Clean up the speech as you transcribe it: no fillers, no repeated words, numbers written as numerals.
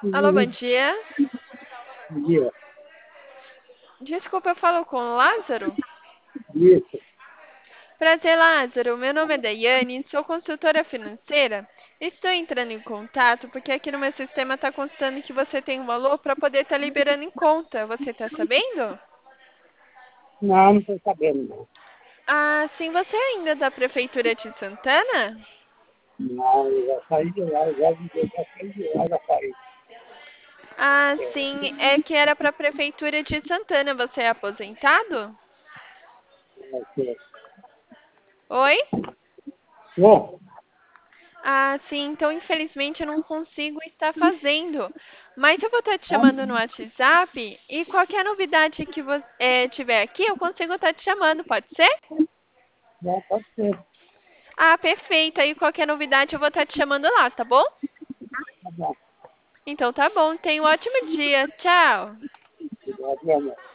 Alô, bom dia. Dia. Desculpa, eu falo com o Lázaro? Isso. Prazer, Lázaro. Meu nome é Daiane, sou consultora financeira. Estou entrando em contato porque aqui no meu sistema está constando que você tem um valor para poder estar liberando em conta. Você está sabendo? Não estou sabendo, não. Ah, sim, você ainda é da Prefeitura de Santana? Não, eu já saí de lá, eu já saí de lá, já saí. Ah, sim, é que era para a Prefeitura de Santana. Você é aposentado? É, Oi? bom, Ah, sim, então infelizmente eu não consigo estar fazendo. Mas eu vou estar te tá, chamando no WhatsApp e qualquer novidade que você tiver aqui, eu consigo estar te chamando, pode ser? já pode ser. Ah, perfeito. Aí qualquer novidade eu vou estar te chamando lá, tá bom? Tá bom. Então tá bom. Tenha um ótimo dia. Tchau. Obrigado, meu amor.